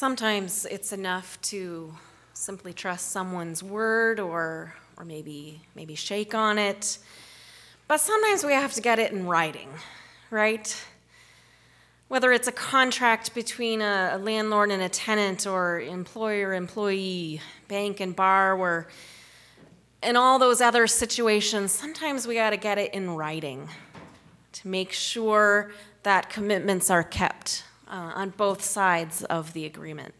Sometimes it's enough to simply trust someone's word or maybe shake on it. But sometimes we have to get it in writing, right? Whether it's a contract between a landlord and a tenant or employer-employee, bank and borrower, and all those other situations, sometimes we got to get it in writing to make sure that commitments are kept on both sides of the agreement.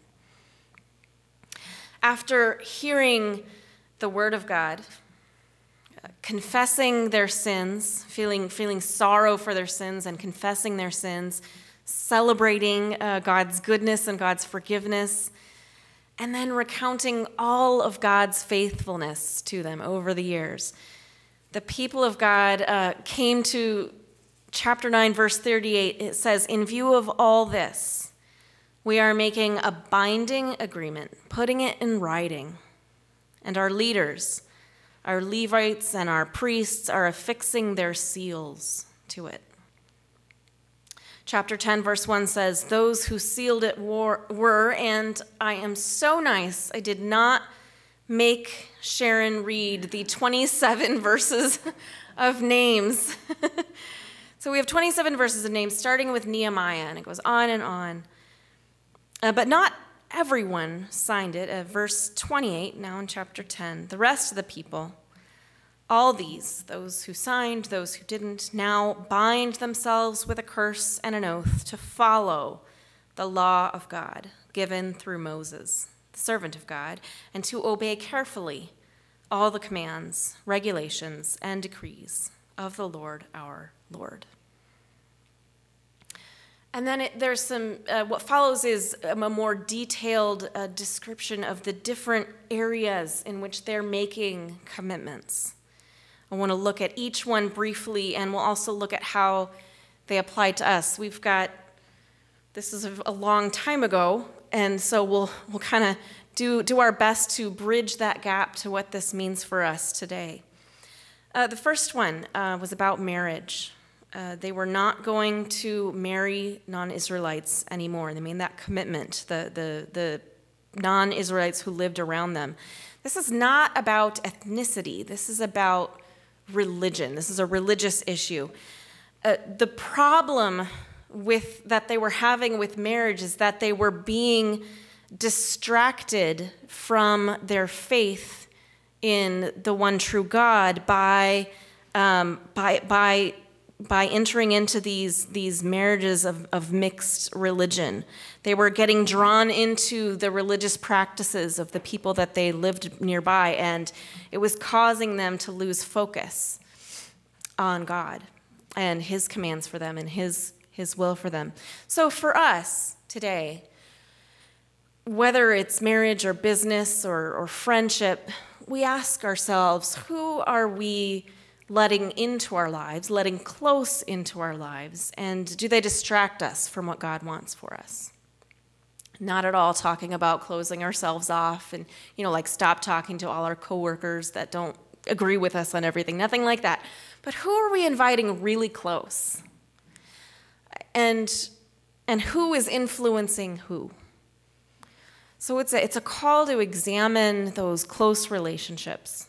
After hearing the word of God, confessing their sins, feeling sorrow for their sins and confessing their sins, celebrating God's goodness and God's forgiveness, and then recounting all of God's faithfulness to them over the years, the people of God came to chapter 9, verse 38. It says, "In view of all this, we are making a binding agreement, putting it in writing, and our leaders, our Levites and our priests are affixing their seals to it." Chapter 10, verse 1 says, "Those who sealed it were," and I am so nice, I did not make Sharon read the 27 verses of names. So we have 27 verses of names, starting with Nehemiah, and it goes on and on. But not everyone signed it. Verse 28, now in chapter 10, "The rest of the people, all these, those who signed, those who didn't, now bind themselves with a curse and an oath to follow the law of God given through Moses, the servant of God, and to obey carefully all the commands, regulations, and decrees of the Lord our Lord." And then there's some, what follows is a more detailed description of the different areas in which they're making commitments. I want to look at each one briefly, and we'll also look at how they apply to us. This is a long time ago, and so we'll kind of do our best to bridge that gap to what this means for us today. The first one was about marriage. They were not going to marry non-Israelites anymore. They made that commitment, the non-Israelites who lived around them. This is not about ethnicity. This is about religion. This is a religious issue. The problem that they were having with marriage is that they were being distracted from their faith in the one true God by entering into these marriages of mixed religion. They were getting drawn into the religious practices of the people that they lived nearby, and it was causing them to lose focus on God and his commands for them and his will for them. So for us today, whether it's marriage or business or friendship, we ask ourselves, who are we letting into our lives, letting close into our lives, and do they distract us from what God wants for us? Not at all talking about closing ourselves off and, like stop talking to all our coworkers that don't agree with us on everything, nothing like that. But who are we inviting really close? And who is influencing who? So it's a call to examine those close relationships.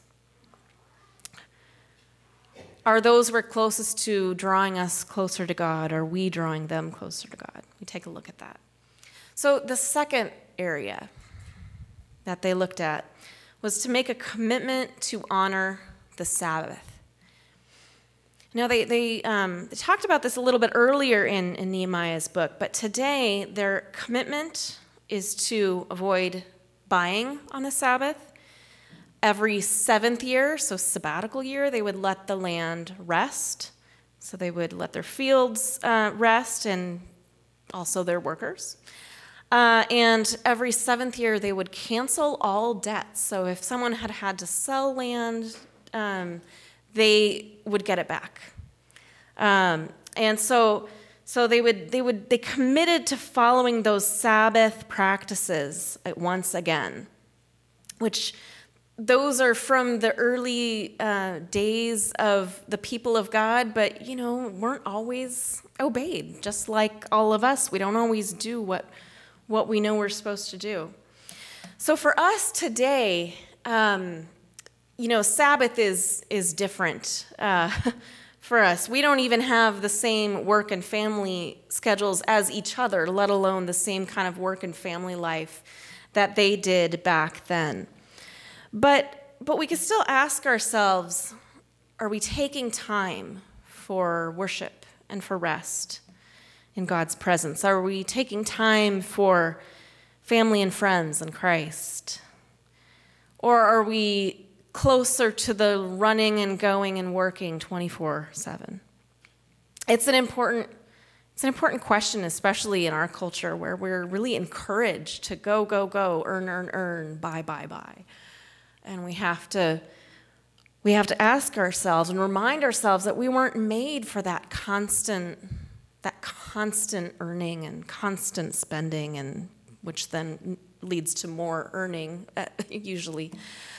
Are those we're closest to drawing us closer to God? Are we drawing them closer to God? We take a look at that. So the second area that they looked at was to make a commitment to honor the Sabbath. Now, they talked about this a little bit earlier in Nehemiah's book, but today their commitment is to avoid buying on the Sabbath. Every 7th year, so sabbatical year, they would let the land rest. So they would let their fields rest and also their workers. And every 7th year, they would cancel all debts. So if someone had to sell land, they would get it back. And so they committed to following those Sabbath practices once again, which those are from the early days of the people of God, but, weren't always obeyed. Just like all of us, we don't always do what what we know we're supposed to do. So for us today, Sabbath is different for us. We don't even have the same work and family schedules as each other, let alone the same kind of work and family life that they did back then. But we can still ask ourselves, are we taking time for worship and for rest in God's presence? Are we taking time for family and friends in Christ? Or are we closer to the running and going and working 24/7? It's an important question, especially in our culture where we're really encouraged to go, go, go, earn, buy, buy, buy. And we have to ask ourselves and remind ourselves that we weren't made for that constant earning and constant spending, and which then leads to more earning, usually.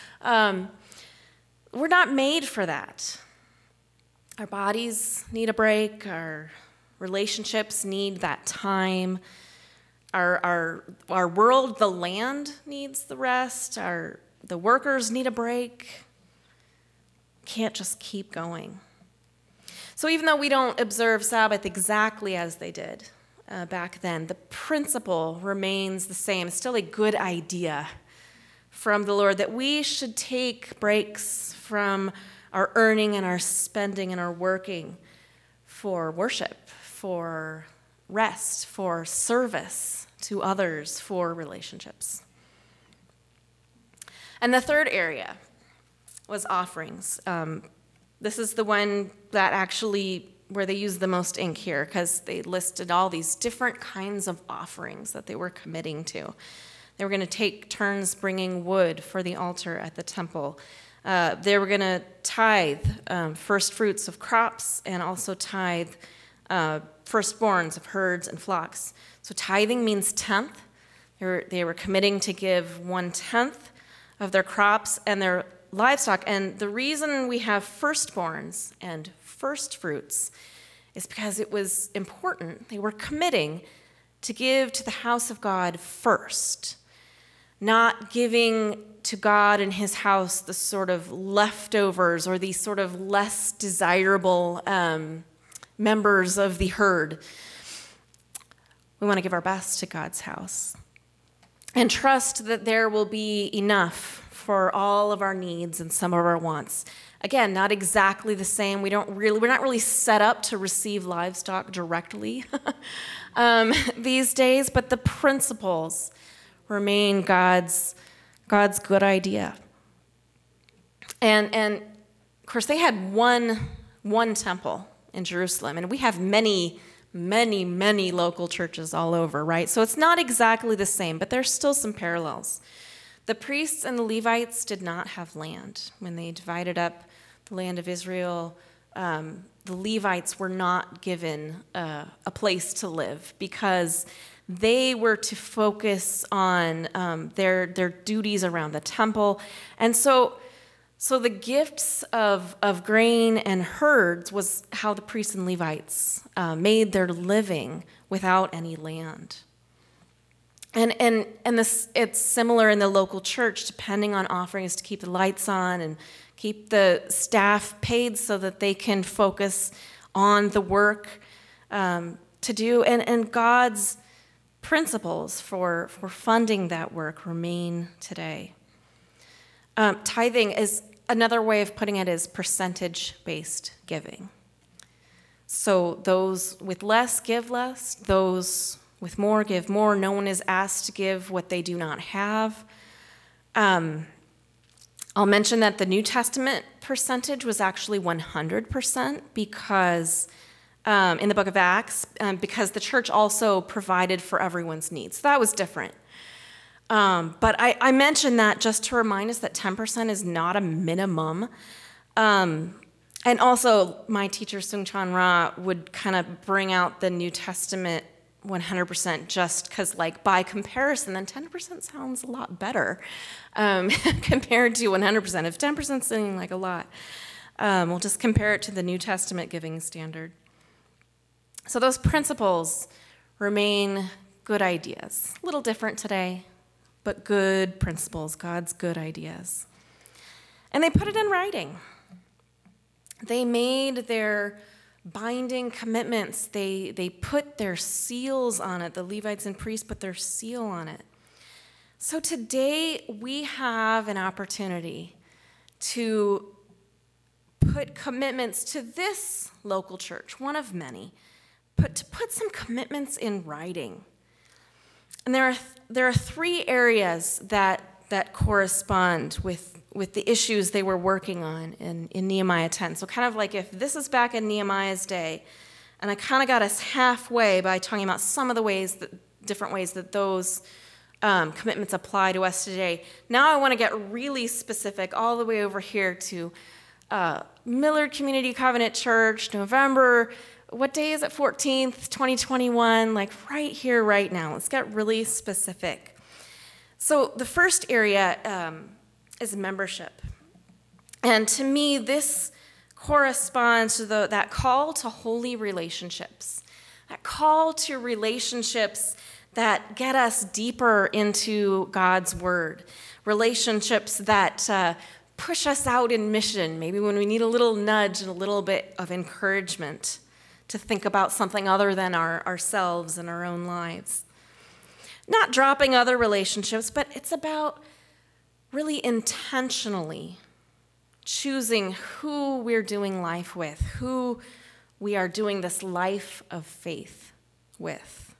We're not made for that. Our bodies need a break. Our relationships need that time. Our world, the land, needs the rest. The workers need a break. Can't just keep going. So even though we don't observe Sabbath exactly as they did back then, the principle remains the same. It's still a good idea from the Lord that we should take breaks from our earning and our spending and our working for worship, for rest, for service to others, for relationships. And the third area was offerings. This is the one that actually, where they used the most ink here, because they listed all these different kinds of offerings that they were committing to. They were going to take turns bringing wood for the altar at the temple. They were going to tithe first fruits of crops and also tithe firstborns of herds and flocks. So tithing means tenth. They were committing to give 1/10 of their crops and their livestock. And the reason we have firstborns and first fruits is because it was important. They were committing to give to the house of God first, not giving to God and his house the sort of leftovers or these sort of less desirable members of the herd. We want to give our best to God's house and trust that there will be enough for all of our needs and some of our wants. Again, not exactly the same. We're not really set up to receive livestock directly these days, but the principles remain God's good idea. And of course, they had one temple in Jerusalem, and we have many local churches all over, right? So it's not exactly the same, but there's still some parallels. The priests and the Levites did not have land. When they divided up the land of Israel, the Levites were not given a place to live because they were to focus on their duties around the temple. And so the gifts of grain and herds was how the priests and Levites made their living without any land. And this, it's similar in the local church, depending on offerings to keep the lights on and keep the staff paid so that they can focus on the work to do. And God's principles for funding that work remain today. Tithing is another way of putting it is percentage-based giving. So those with less give less, those with more give more. No one is asked to give what they do not have. I'll mention that the New Testament percentage was actually 100% because in the book of Acts, because the church also provided for everyone's needs. So that was different. But I mentioned that just to remind us that 10% is not a minimum. And also, my teacher, Sung Chan Ra, would kind of bring out the New Testament 100% just because, like, by comparison, then 10% sounds a lot better compared to 100%. If 10% is sounding like a lot, we'll just compare it to the New Testament giving standard. So those principles remain good ideas. A little different today, but good principles, God's good ideas. And they put it in writing. They made their binding commitments. They put their seals on it. The Levites and priests put their seal on it. So today we have an opportunity to put commitments to this local church, one of many, to put some commitments in writing. And there are three areas that correspond with the issues they were working on in Nehemiah 10. So kind of like if this is back in Nehemiah's day, and I kind of got us halfway by talking about some of the different ways that those commitments apply to us today. Now I want to get really specific all the way over here to Millard Community Covenant Church, November, what day is it, 14th, 2021, like right here, right now. Let's get really specific. So the first area is membership. And to me, this corresponds to that call to holy relationships, that call to relationships that get us deeper into God's word, relationships that push us out in mission, maybe when we need a little nudge and a little bit of encouragement to think about something other than ourselves and our own lives. Not dropping other relationships, but it's about really intentionally choosing who we're doing life with, who we are doing this life of faith with.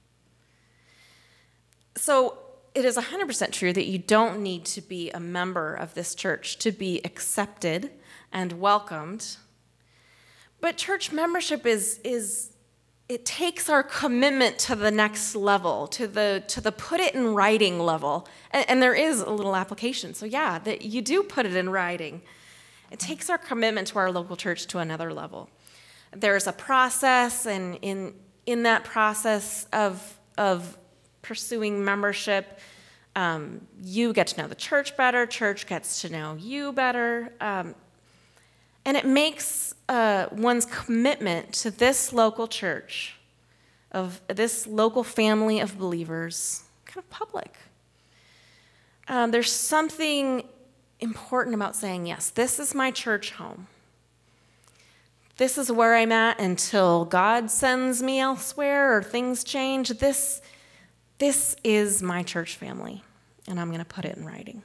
So it is 100% true that you don't need to be a member of this church to be accepted and welcomed. But church membership it takes our commitment to the next level, to the put it in writing level. And there is a little application. So yeah, that you do put it in writing. It takes our commitment to our local church to another level. There's a process, and in that process of pursuing membership, you get to know the church better, church gets to know you better, and it makes one's commitment to this local church, of this local family of believers, kind of public. There's something important about saying, yes, this is my church home. This is where I'm at until God sends me elsewhere or things change. This is my church family, and I'm going to put it in writing.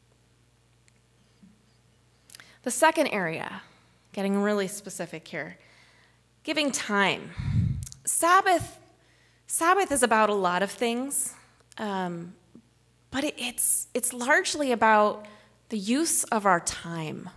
The second area, getting really specific here, giving time. Sabbath is about a lot of things, but it's largely about the use of our time,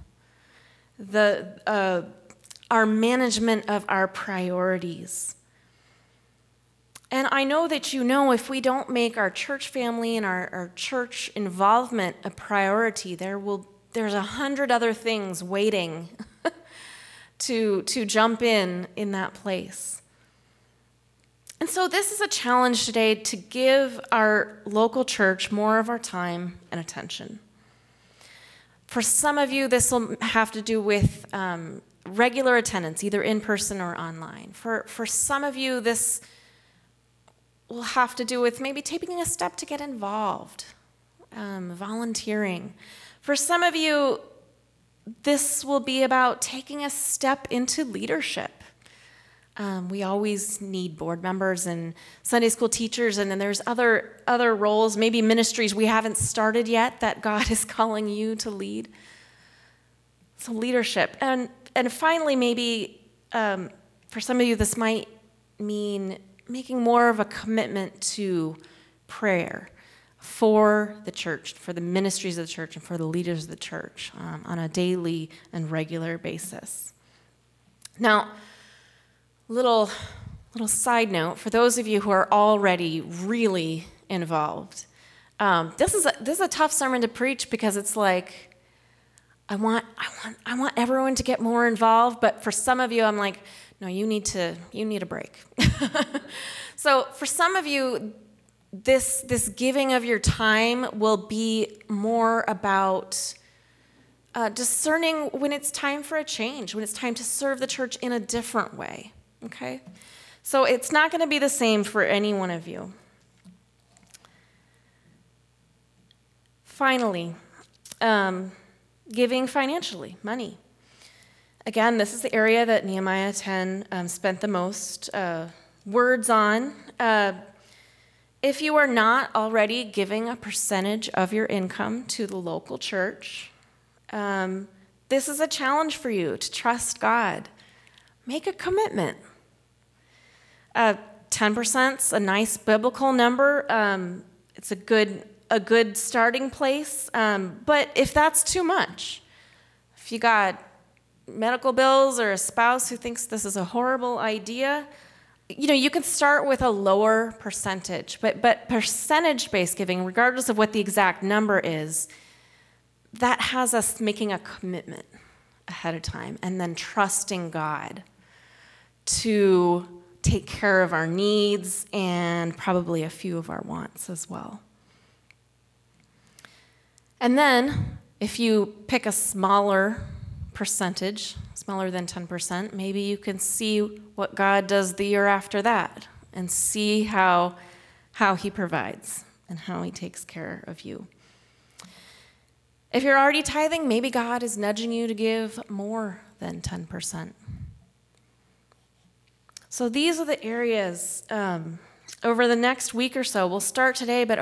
our management of our priorities. And I know that if we don't make our church family and our church involvement a priority, there's 100 other things waiting to jump in that place. And so this is a challenge today to give our local church more of our time and attention. For some of you, this will have to do with regular attendance, either in person or online. For some of you, this will have to do with maybe taking a step to get involved, volunteering. For some of you, this will be about taking a step into leadership. We always need board members and Sunday school teachers, and then there's other roles, maybe ministries we haven't started yet that God is calling you to lead. So leadership. And finally, maybe for some of you, this might mean making more of a commitment to prayer for the church, for the ministries of the church, and for the leaders of the church on a daily and regular basis. Now, little side note, for those of you who are already really involved, this is a tough sermon to preach because it's like, I want everyone to get more involved, but for some of you, I'm like, no, you need a break. So for some of you, this giving of your time will be more about discerning when it's time for a change, when it's time to serve the church in a different way, okay? So it's not going to be the same for any one of you. Finally, giving financially, money. Again, this is the area that Nehemiah 10 spent the most words on. If you are not already giving a percentage of your income to the local church, this is a challenge for you to trust God. Make a commitment. 10%'s a nice biblical number. It's a good starting place. But if that's too much, if you got medical bills or a spouse who thinks this is a horrible idea, you can start with a lower percentage. But percentage-based giving, regardless of what the exact number is, that has us making a commitment ahead of time and then trusting God to take care of our needs and probably a few of our wants as well. And then, if you pick a smaller percentage, smaller than 10%, maybe you can see what God does the year after that and see how he provides and how he takes care of you. If you're already tithing, maybe God is nudging you to give more than 10%. So these are the areas over the next week or so. We'll start today, but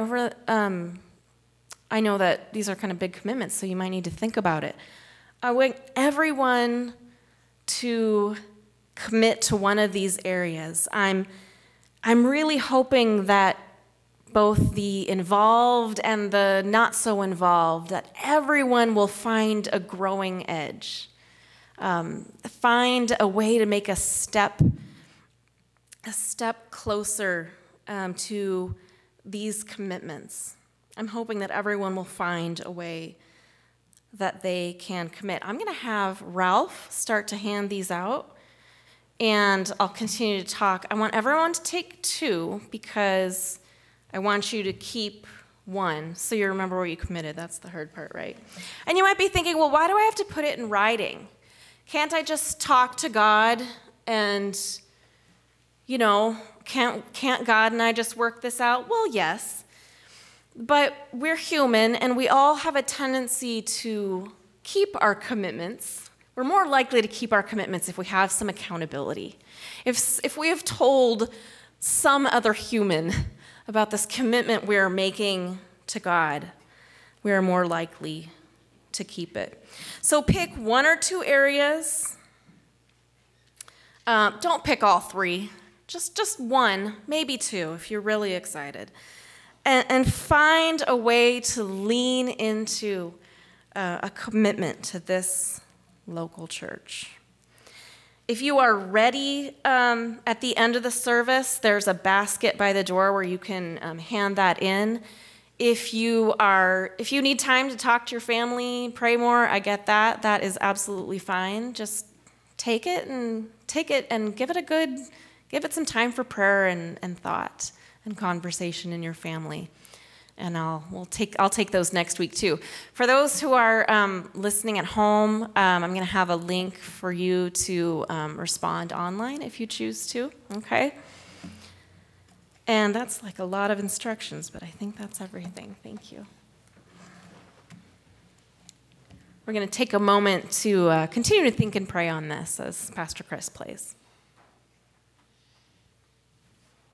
I know that these are kind of big commitments, so you might need to think about it. I want everyone to commit to one of these areas. I'm really hoping that both the involved and the not so involved, that everyone will find a growing edge, find a way to make a step closer to these commitments. I'm hoping that everyone will find a way that they can commit. I'm going to have Ralph start to hand these out, and I'll continue to talk. I want everyone to take 2 because I want you to keep 1 so you remember where you committed. That's the hard part, right? And you might be thinking, well, why do I have to put it in writing? Can't I just talk to God and, can't God and I just work this out? Well, yes. But we're human, and we all have a tendency to keep our commitments. We're more likely to keep our commitments if we have some accountability. If we have told some other human about this commitment we're making to God, we are more likely to keep it. So pick 1 or 2 areas. Don't pick all 3. Just 1, maybe 2 if you're really excited. And find a way to lean into a commitment to this local church. If you are ready at the end of the service, there's a basket by the door where you can hand that in. If you need time to talk to your family, pray more, I get that. That is absolutely fine. Just take it and give it some time for prayer and thought and conversation in your family. And I'll take those next week too. For those who are listening at home, I'm going to have a link for you to respond online if you choose to, okay? And that's like a lot of instructions, but I think that's everything. Thank you. We're going to take a moment to continue to think and pray on this as Pastor Chris plays.